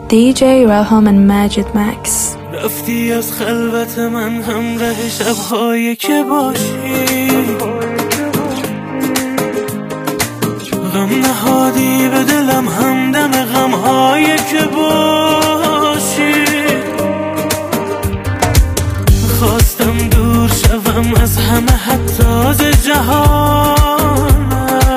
DJ Raham and Majid Max. رفتی از خلوت من همراه شب‌هایی که باشی، غم نهادی به دلم همدم غم‌هایی که باشی. خواستم دور شوم از همه حتی از جهان،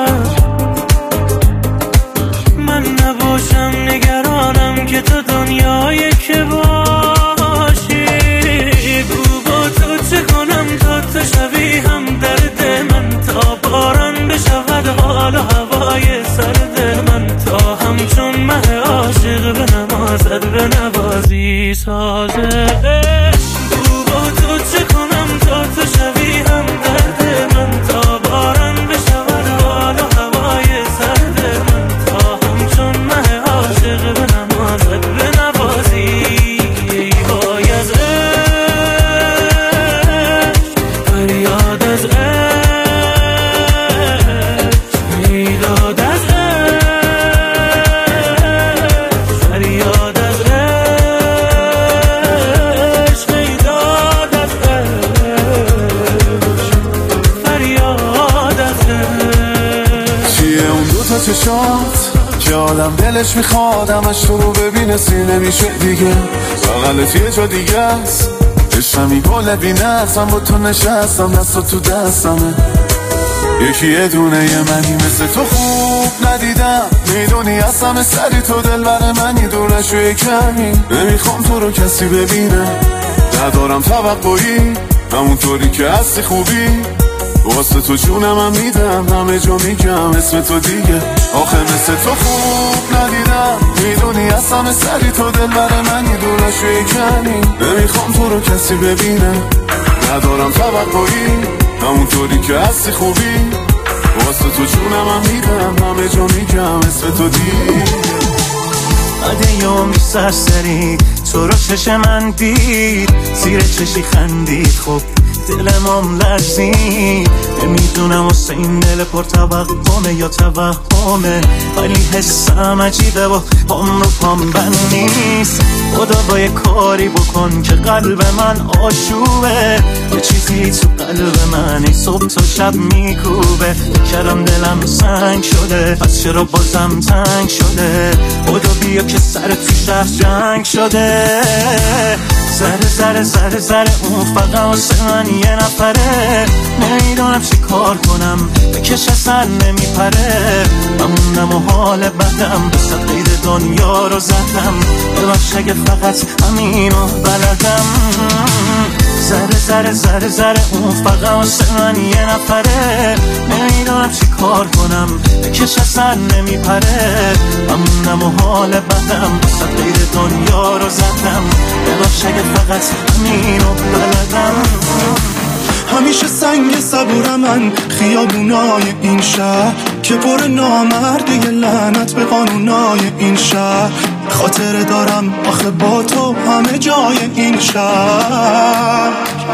من نباشم نگرانم که تو دنیایی که باشی. بگو با تو چه کنم تا تو شوی هم درد من، تا باران بشود حال و هوای سرد من، تا همچون مه عاشق به نمازت به نوازی سازه. بگو با تو چه کنم تا تو شوی هم درد من، تا باران بشود حال و هوای سرد من، تا همچون مه عاشق به نمازت به نوازی. ای وای از عشق، فریاد از عشق، میداد از عشق، فریاد از عشق، میداد از عشق، فریاد از عشق. چیه اون دوتا چشات که آدم دلش میخواد همش تو رو ببینه، سینه میشه دیگه بغلت یه جا دیگه است، عشقمی گله بینست، من با تو نشستم دستا تو دستمه، یکی یه دونه یه منی مثل تو خوب ندیدم، میدونی از همه سری تو دل بر منی، دور نشوی کمی نمیخوام تو رو کسی ببینه، ندارم توقعی همونطوری که هستی خوبی، واسه تو جونم هم میدم، همه جا میگم اسم تو دیگه، آخه مثل تو خوب ندیدم، میدونی از همه سری تو دل بر منی، دور نشوی کمی نمیخوام تو رو کسی ببینه، ندارم توقعی همونطوری که هستی خوبی، واسه تو جونم هم میدم، همه جا میگم اسم تو دیگه. بعد یومی سرسری تو رو چش من دید، زیر چشی خندید، خب دلم لرزید، نمیدونم واسه این دل پر توقمه یا توهمه، ولی حسم عجیبه و پام رو پام بند نیست، خدا با یه کاری بکن که قلب من آشوبه، یه چیزی تو قلب من ای صبح تا شب میکوبه، کردم دلم سنگ شده، پس چرا بازم تنگ شده، خدا بیا که سر تو شهر جنگ شده، ذره ذره ذره ذره اون فقط واسه من یه نفره، نمیدونم چی کار کنم بکش اصلا نمیپره، ممونم و حال بدم بسط قید دنیا رو زدم، ببخش اگه فقط همینو بلدم، ذره ذره ذره ذره اون فقط واسه من یه نفره، نمیدونم چی کار کنم بکش اصلا نمیپره، ممونم و حال بدم بسط قید دنیا رو زدم، ببخش اگه فقط همینو بلدم. همیشه سنگ صبور من خیابونای این شهر که پر نامرده، یه لعنت به قانونای این شهر، خاطره دارم آخه با تو همه جای این شهر،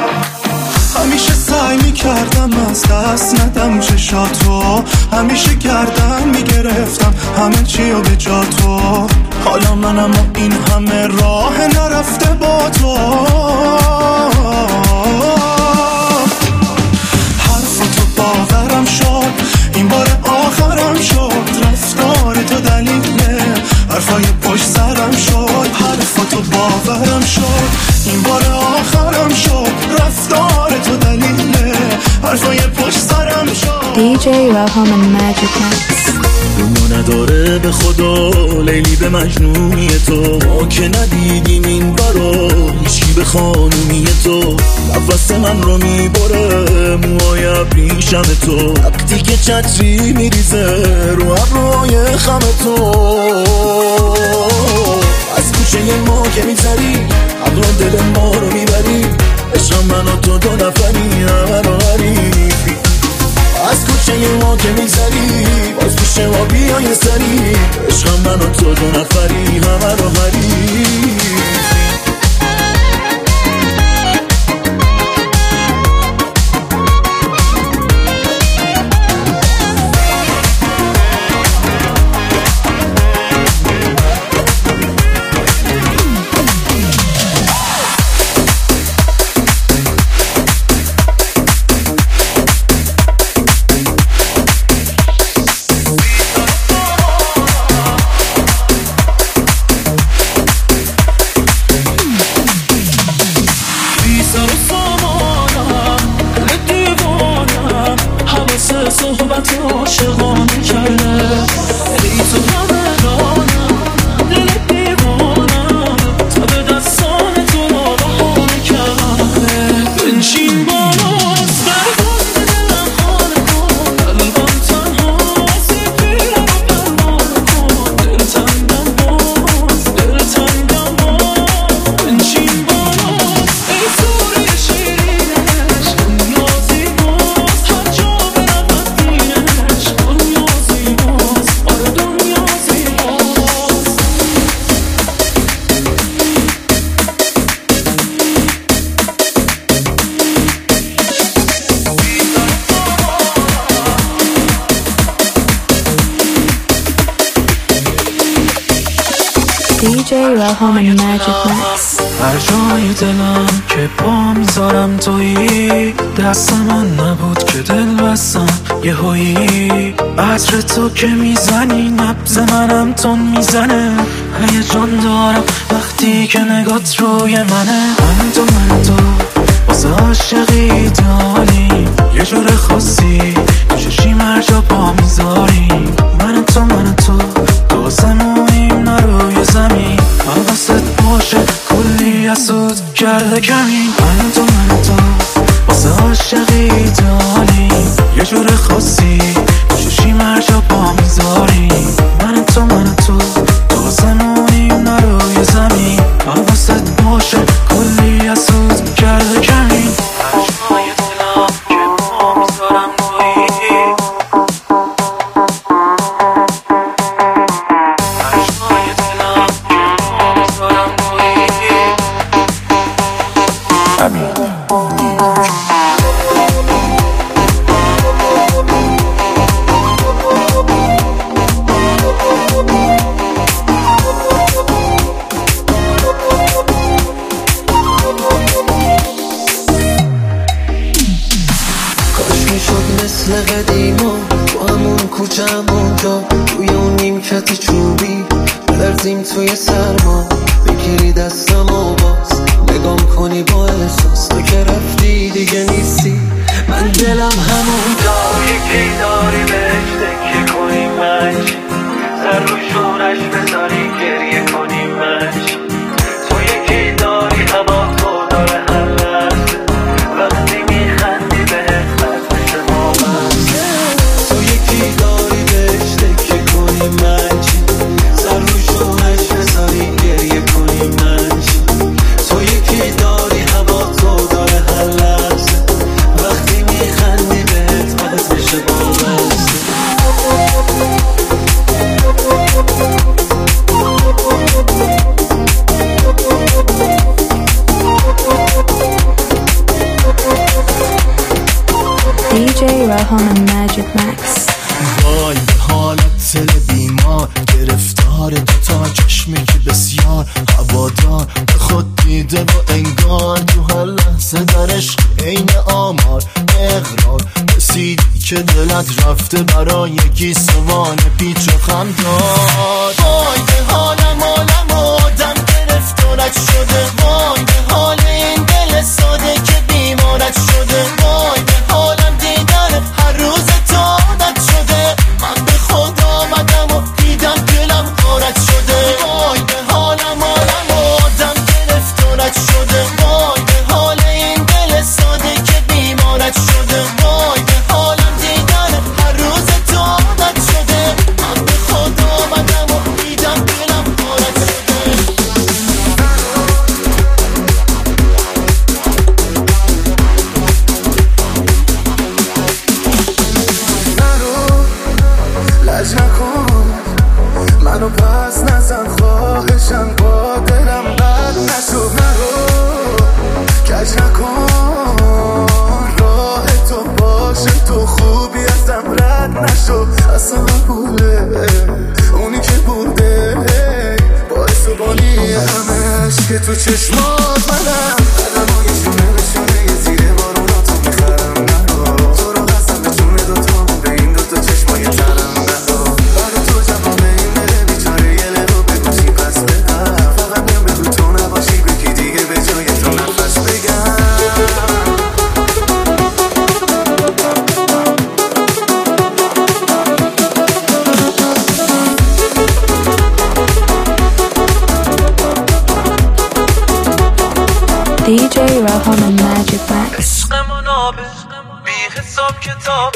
همیشه سعی میکردم از دست ندم چشاتو، همیشه گردن میگرفتم همه چیو به جا تو، حالا منم این همه راه نرفته با تو، حرفتو باورم شد این بار آخرم شد، رفتار تو دلیله حرفای پشت سرم شد، حرفتو باورم شد این بار آخرم شد، رفتار تو دلیله حرفای پشت سرم شد. DJ Raham and Majid Max. دنیا نداره به خدا لیلی به مجنونی تو، ما که ندیدیم این برا هیچی به خانومی تو، نفس من رو میبره موهای ابریشم تو، وقتی که چتری میریزه رو ابروهای خم تو، از کوچه ما که میتری عقل دل ما رو میبری، عشق من و تو دو نفری همه رو غریبی، از کوچه ما که میگذری باز پیش ما بیای سری، عشق من و تو دو نفری همه رو غریبی. صحبت عاشقانه کرده. ای تو همرانم دل دیوانم تا به دستان تو بهانه کرده. بنشین بالاست برگاه دلم خانه کن، قلبم تنهاست پیرم پروانه کن. دلتنگم باز دلتنگم باز، بنشین بالاست ای سوره شیرینش. دنیا زیباست هر جا برود دینش. دنیا زیباست آره دنیا زیباست. DJ Raham and Magic Max. هر جای دلم که پا میذارم تویی، دست من نبود که دل بستم یه هایی. عطر تو که میزنی نبض منم تون میزنه. هیجان دارم وقتی که نگات روی منه. من تو واسه عاشقی ایدئالی، یه جور خاصی چشیم هر جا پا میذاری. من تو آسمونیم نه روی زمین. حواست باشه کلی حسود کرده کمین. من تو واسه عاشقی ایدئالی، یه جور خاصی چشیم هر جا پا میذاری. من تو آسمونیم نه روی زمین. حواست باشه کلی حسود کرده کمین. هر جای دلم که پا میذارم تویی، مثل قدیما تو همون کوچم اونجا، توی اون نیمکت چوبی بلرزیم توی سرما. بگیری دستم و باز نگام کنی با احساس. تو که رفتی دیگه نیستی، من دلم همون جایی که داری بهش تکیه کنی. مچ سر رو شورش بذاری گریه کنی. مچ تو یکی داری هوا تو داره هر لحظه. وقتی میخندی بهت بد میشه باور. تو یکی داری بهش تکیه کنی. مچ سر رو شورش بذاری گریه کنی. مچ تو یکی داری هوا تو داره هر لحظه. وقتی میخندی بهت بد میشه باور. DJ Raham and Magic Max. وای به حالت دل بیمار گرفتار دوتا چشمی که بسیار هوادار به خود دیده و انگار تو هر لحظه در عشق عین آمار اقرار. رسیدی که دلت رفته برای یکی سوال پیچ و خم داد. وای به حالم آدم گرفتارت شده. وای به حال این دل ساده که بیمارت شده. وای به حالم دیدن هر روز تو عادت شده. من به خود آمدم و دیدم دلم غارت شده. وای به حالم آدم گرفتارت شده. وای به حال این دل ساده که بیمارت شده. وای به حالم دیدن هر روز تو عادت شده. من به خود آمدم و دیدم دلم غارت شده. لج نکن منو پس نزن، خواهشم با دلم بد نشو. نرو کج نکن راه تو باشه، تو خوبی ازم رد نشو. اصلا بوله اونی که بوده باعث و بانی همه عشق تو چشمات منم. قدمای شونه نشونه یه زیر بارونا تو میخرم. نرو تو رو قسم به جون دوتا به این دوتا چشمای ترم. برای تو جواب این دل بیچاره یه لبو بگو چی پس بدم. فقط میام بگو تو نباشی بگی دیگه به جای تو نفس بگم. DJ Rahman and Magic Max. عشق منابه بی حساب کتابه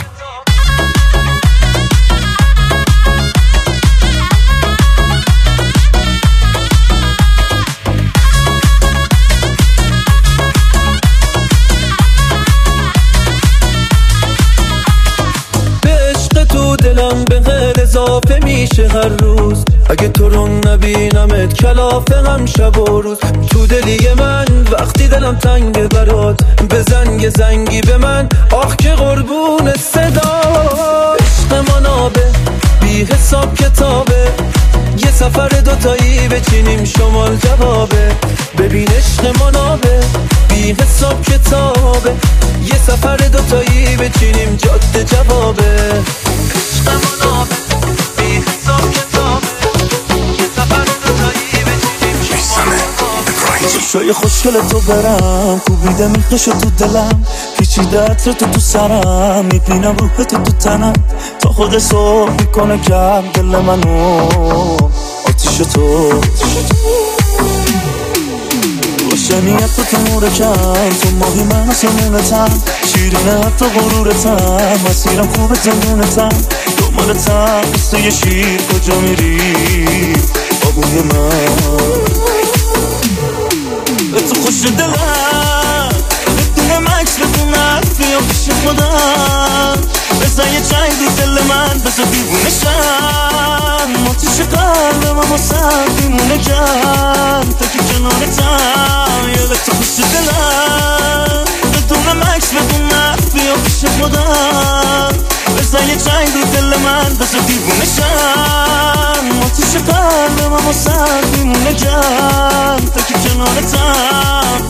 دلم به غیر اضافه میشه هر روز اگه تو رو نبینمت کلافه هم شب و روز تو دلی من وقتی دلم تنگ برات بزن یه زنگی به من آخ که قربون صدا عشق منابه بی حساب کتابه یه سفر دوتایی بچینیم شمال جوابه ببین عشق منابه بی حساب کتابه یه سفر دوتایی بچینیم جاده جوابه عشق منابه بی حساب کتابه یه سفر دوتایی بچینیم شمال جوابه چشای خوشگل تو برم کوبیده میخش تو دلم پیچیده عطر تو سرم میبینم روح تو تنم تا خود صبح میکنه گرم دل منو آتیش تو روشنیت تو نور کم تو ماهی من سمونتم شیرینه حتی غرورتم مسیرم خوبه زنونتم دنبالتم مثل یه شیر کجا میری آبوی من به تو خوش دلم بدون مکس بدون حرفی یا پیش خودم بزن یه چنگ رو دل من بزن دیوونه شم آتیش قلبم اما سر بیمونه کم تا که کنارتم یا به تو خوش دلم بدون مکس بدون حرفی یا پیش خودم بزن یه چنگ رو دل من بزن دیوونه شم آتیش قلبم اما سر بیمونه کم تا که کنارتم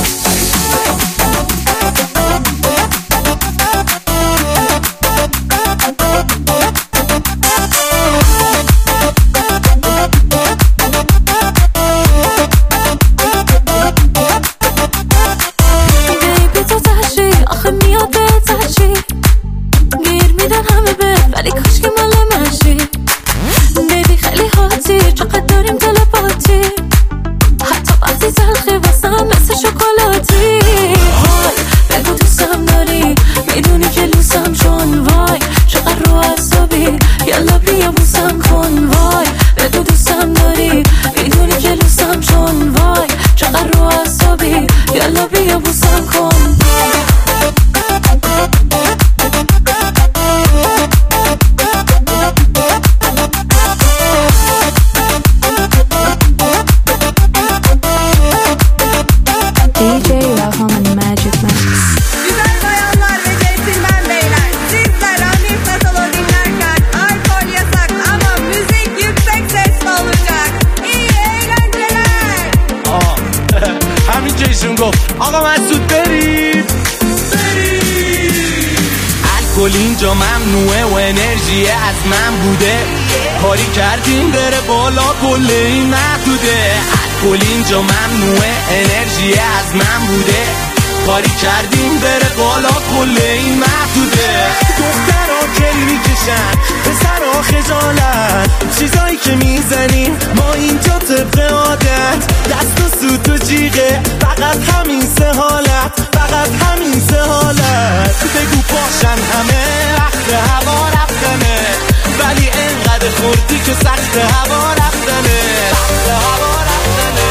اینجا ممنوعه و انرژی از من بوده کاری کردیم بره بالا کل این محدوده الکل اینجا ممنوعه انرژی از من بوده کاری کردیم بره بالا کل این محدوده دخترها کلی میکشن پسرها خجالت چیزایی که میزنیم ما اینجا طبق عادت دست و سوت و جیغه فقط همین سه حالت فقط همین سه حالت بگو باشن همه وقت هوا رفتنه ولی انقدر خوردی که سخت هوا رفتنه سخت هوا رفتنه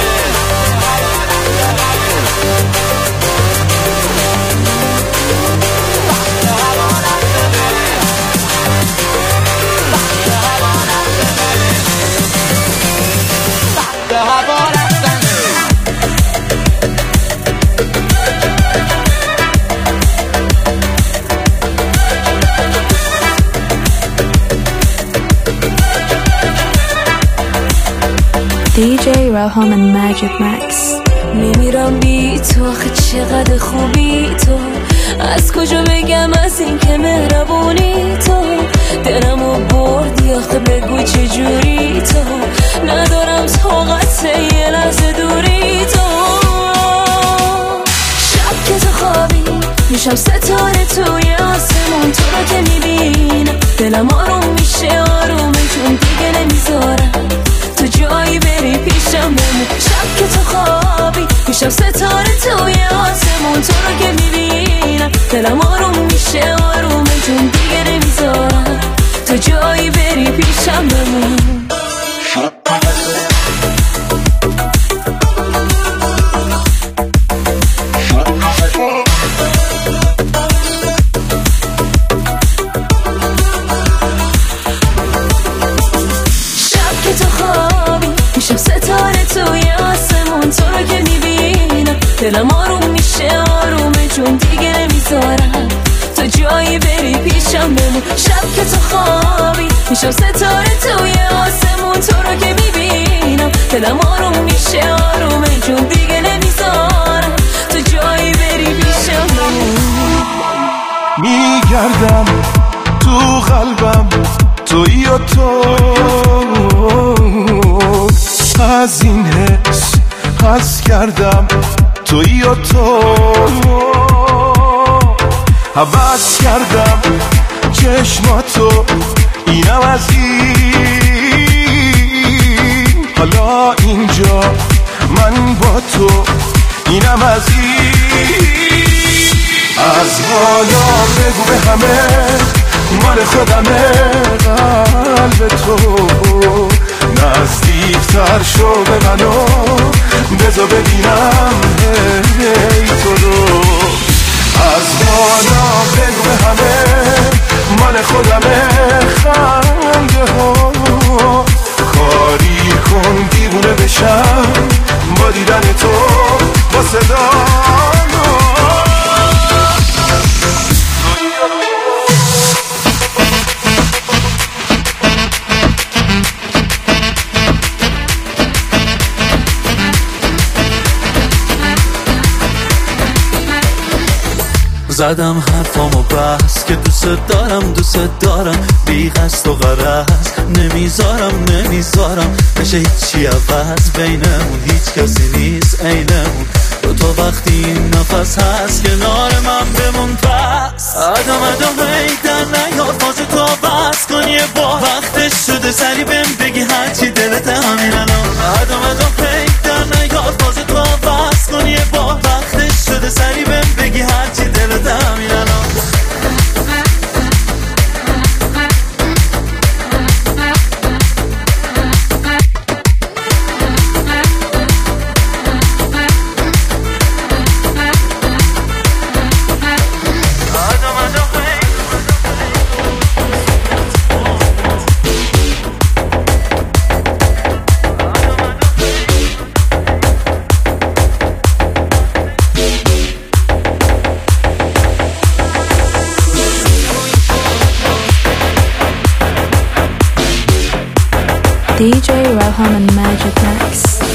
DJ Rahman and Magic Max. میمیرم بی تو آخه چقدر خوبی تو از کجا بگم از این که مهربونی تو دلمو بردی آخه بگو چجوری تو ندارم طاقت یه لحظه دوری تو شب که تو خوابی میشم ستاره توی آسمون تو رو که میبینم دلم آروم میشه آرومه چون دیگه نمیذارم تو جایی بری پیشم بمون شب که تو خوابی میشم ستاره دلم آروم میشه آرومه چون دیگه نمیذارم تو جایی بری پیشم بمون. شب که تو خوابی میشم ستاره توی آسمون، تو رو که میبینم دلم آروم میشه آرومه چون دیگه نمیذارم تو جایی بری پیشم بمون. میگردم تو قلبم توی و تو، از این حس حس کردم توی و تو، حوض کردم چشماتو اینم از این، حالا اینجا من با تو اینم از این. از حالا بگو به همه مال خودمه قلب تو، نزدیکتر شو به منو بذار ببینم هی تو رو. از حالا بگو به همه مال خودمه خنده ها، کاری کن دیوونه بشم با دیدن تو با صدا. زدم حرفامو بس که دوست دارم بی قصد و غرض، نمیذارم بشه هیچی عوض، بینمون هیچ کسی نیست عینمون، تو وقتی این نفس هست کنار من بمون. پس ادام هی در نیار باز تو بس کن یه با وقتش شده سری بهم بگی هرچی دلت همین الان. ادام هی در نیار باز تو بس کن یه با وقتش شده سری بهم بگی هرچی دلت همین الان. DJ Roham and Magic Max.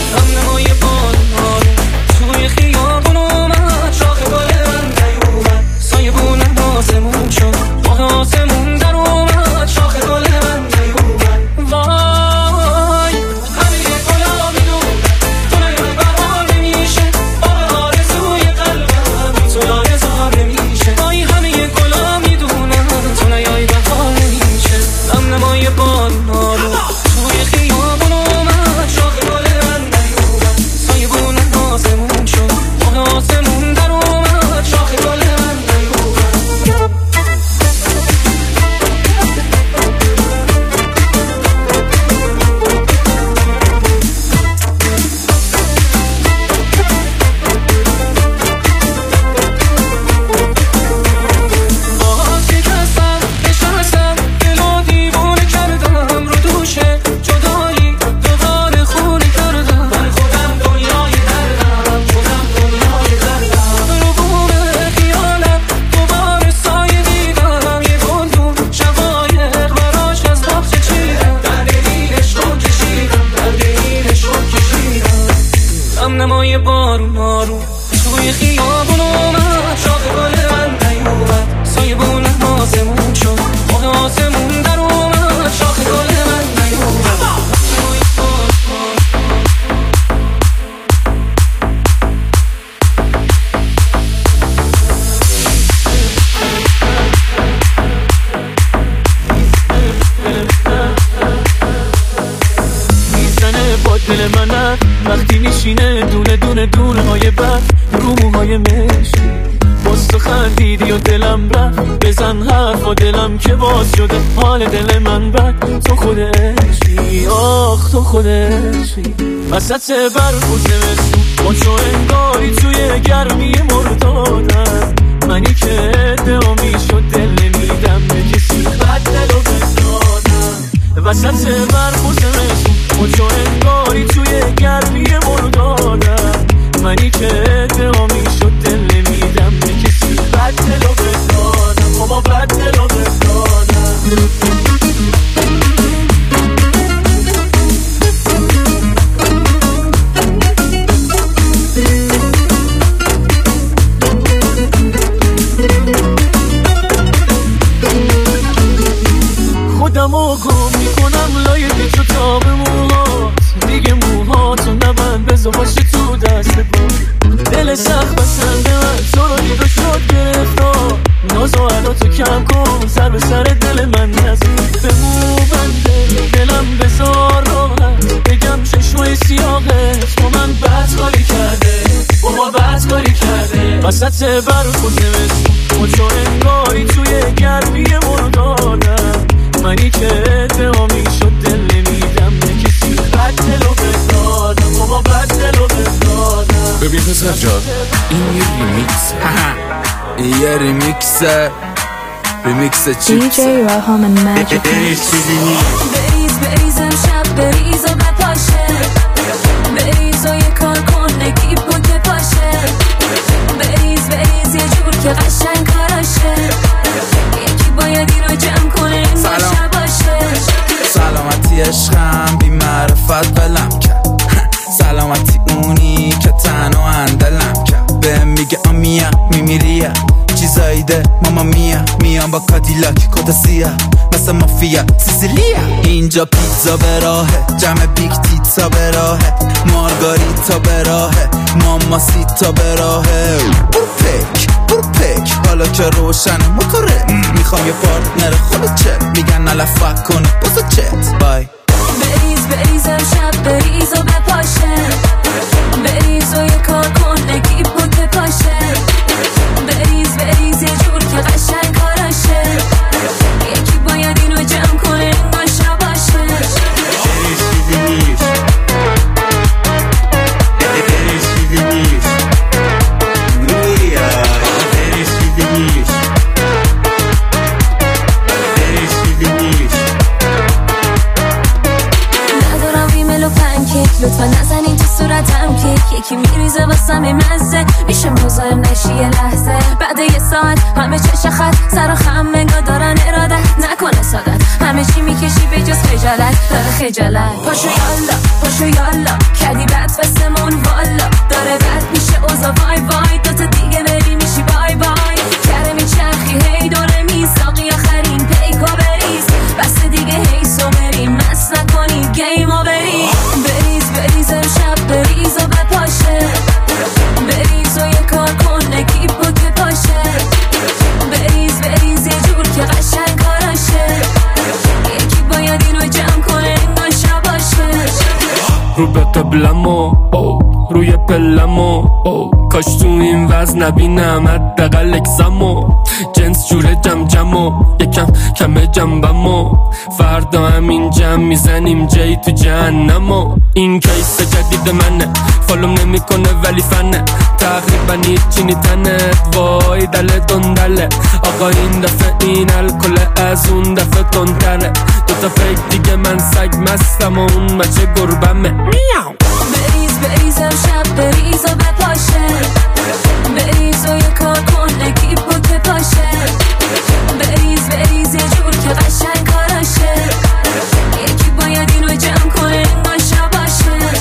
وقتی میشینه دونه های بر رو موهای مشکی، باز تو خندیدی و دلم رفت، بزن حرف و دلم که باز شده حال دل من بد. تو خودشی آخ تو خودشی وسط برخوز زمستون، با چو انگاری توی گرمی مردادم، منی که ادعا میشد دل نمیدم به کسی بد دل و بزادم. وسط برخوز زمستون، با چو انگاری توی گرمی مردادم، منی که ادعا خودم رو گم میکنم لای پیچ و تاب موهات دیگه موهاتو نبند بذار باشه تو دست بود دل سخت بسنده من تو رو دید و شد گرفتار ناز و علاتو کم کن سر به سر دل من نزد به مو بنده دلم بذار راحت بگم چشمای سیاهت با من بد کاری کرده بابا بد کاری کرده وسط برخون نمستون و تو انگاری توی گرمی مردادم منی که ادعامی شد دل نمیدم به کسی بد دلو بزادم بابا بد دلو بزادم ببین پسر جان این یه ریمیکسه یه ریمیکسه DJ Raham and Magic Max. بریز امشب بریز و بپاشه بریز و یه کار کن نگیب بود که پاشه بریز یه جور که قشنگ کاراشه یکی باید این رو جمع کنه این باشه باشه سلامتی عشقم بی معرفت بلم کرد سلامتی اونی که تنها اندلم کرد بهم میگه آمیا میمیریم چیزایی ده ماما میام با کادیلاک کتا سیاه مثل مافیا سیسیلیا اینجا پیزا به راهه جمع بیگ تیتسا به راهه مارگاریتا به راهه ماما سیتا به راهه برو پک حالا که روشن موتوره میخوام یه پارتنر خلوچه میگن نلفک کنه بزا چت بای بریز امشب بریز و بپاشه بریز و یه کار کن نگیب بود که پاشه بریز یه جور که قشنگ کاراشه یکی باید اینو جمع کنه این باشه باشه ندارم ریمل و پنکیک لطفا نزنین تو صورتم کیک یکی میریزه واسم این مزه میشه مزاحم نشی یه لحظه بعد یه ساعت همه چش خط سر و خم نگاه دارن ارادت نکنه سادت همه چی میکشی به جز خجالت داره خجالت پاشو یالا کردی بد بسمون والا داره بد میشه اوزا وای دوتا دیگه بری میشی بای کره میچرخی هی داره میساقی آخرین پیکو بریز بس دیگه هی سومریم مس نکنی گیمو بریز امشب بریز و بپاشه بریز و یه کار کن نگیب بود که پاشه بریز یه جور که قشنگ کاراشه یکی باید اینو جمع کنه این باشه باشه رو به قبلمو روی پلمو کاش تو این وزن نبینم حداقل اکسمو جنس جوره جمجمو یکم کمه جنبمو فردا همین جمع میزنیم جایی تو جهنمو این کیس جدید منه فالوم نمیکنه ولی فنه تقریبا هیچی نیتنت وای دله دندله آقا این دفعه این الکل از اون دفعه تندتره دوتا فیک دیگه من سگ مستم و اون بچه گربمه میاو بریز امشب بریز و بپاشه بریز و یه کار کن نگیب بود که پاشه بریز یه جور که قشنگ کاراشه یکی باید اینو جمع کنه این باشه باشه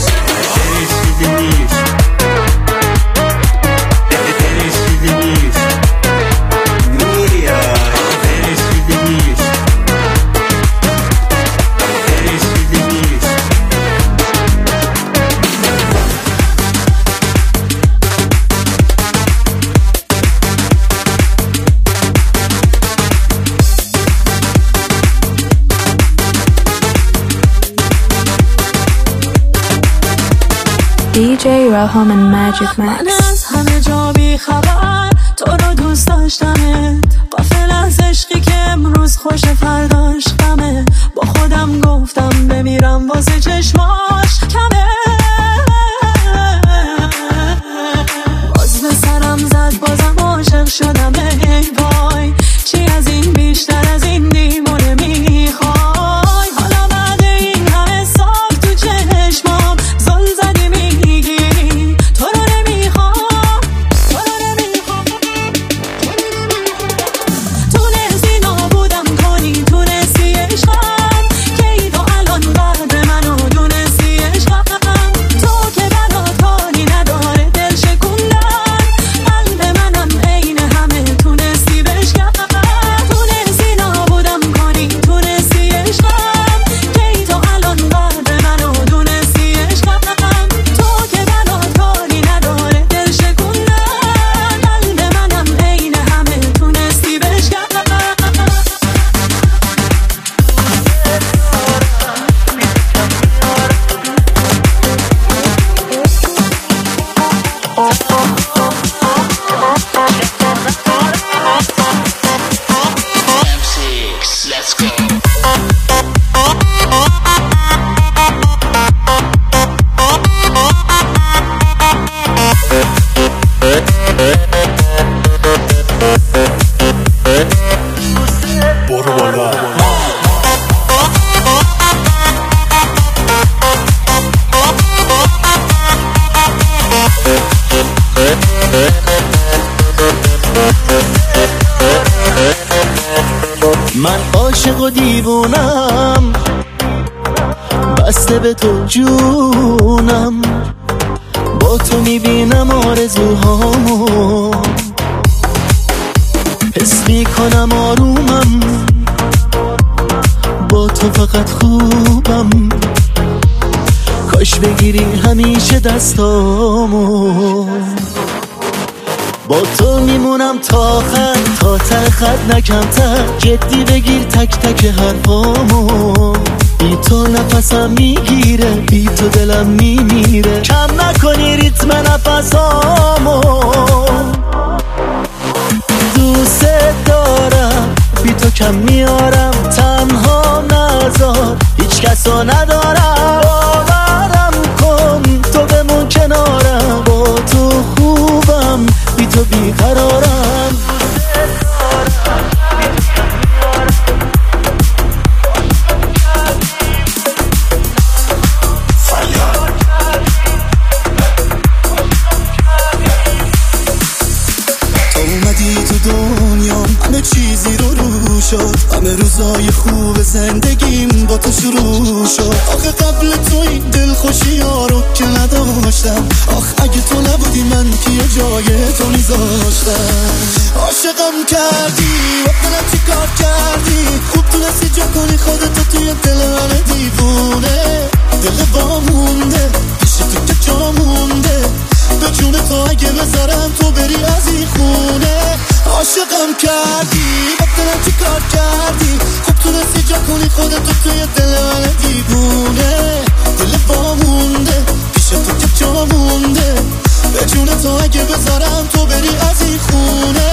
DJ Raham and Magic Max. من از همه جا بی خبر تو رو دوست داشتمت غافل از عشقی که امروز خوش فرداش غمه با خودم گفتم بمیرم واسه چشماش کمه باز به سرم زد بازم عاشق شدم ای وای چی از این بیشتر از این دیمونه میخوای حالا بعد این همه سال تو چشمام زل زدی میگیری تو رو نمیخوام تونستی نابودم کنی تونستی عاشق و دیوونم، بسته به تو جونم، با تو میبینم آرزوهامو، حس میکنم آرومم، با تو فقط خوبم، کاش بگیری همیشه دستامو، با تو میمونم تا آخر، تا ته خط نکمتر، جدی بگیر تک تک حرفامو، بی تو نفسم میگیره، بی تو دلم میمیره، کم نکنی ریتم نفسامو، دوست دارم بی تو کم میارم، تنها نذار هیچ کسو ندارم، باورم کن تو بمون کنارم، با تو خوبم بی تو بیقرارم. همه چیزی رو شد، همه روزای خوب زندگیم با تو شروع شد، آخه قبل تو این دلخوشی ها رو که نداشتم، آخه اگه تو نبودی من که یه جای تو میذاشتم، عاشقم کردی وقتنم چی کار کردی، خوب تونستی جا کنی خودتو توی دل من دیوونه، دل با مونده پیش تو که جا مونده، به جون تو اگه بذارم تو بری از این خونه، عاشقم کردی وقتنم چی کار کردی، خوب تونستی جا کنی خودتو توی دل من دیوونه، دل با مونده پیش تو که جا مونده، به جون تو اگه بذارم تو بری از این خونه.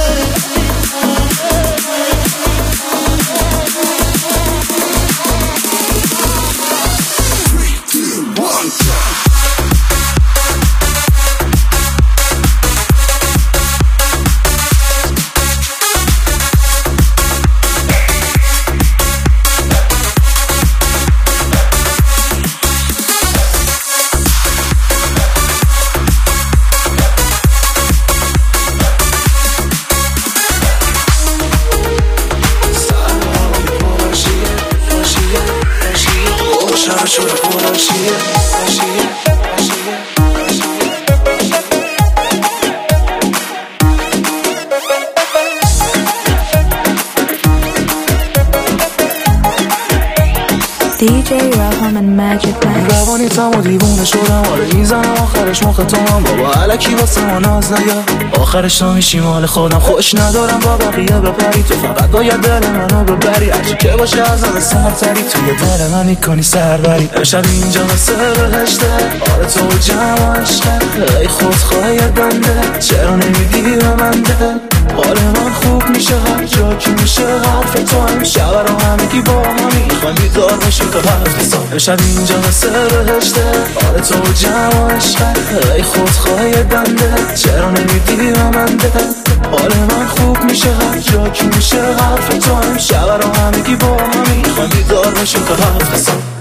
DJ Raham and Magic Max. روانیتم و دیوونه شدم، آره میزنم آخرش مخ تو هم، بابا علکی واسه ما ناز نگه، آخرش تو میشی مال خودم، خوش ندارم با بقیه بپری، تو فقط باید دل منو ببری، هرچی که باشه از آن سرتری، توی دل من میکنی سربری، امشب اینجا مثل بهشته، آره تو جمع عشقه، ای خودخواهی بنده، چرا نمیدی به من دل، حال من خوب میشه هر جا که میشه حرف تو، هم شب رو همگی با همی میخوایم بیدار باشیم تا حرف حساب، امشب اینجا مثل بهشته، آره تو جمع عشقه، ای خودخواهی بنده، چرا نمیدی به من دل، حال من خوب میشه هر جا که میشه حرف تو، هم شب رو همگی با همی میخوایم بیدار باشیم تا حرف حساب.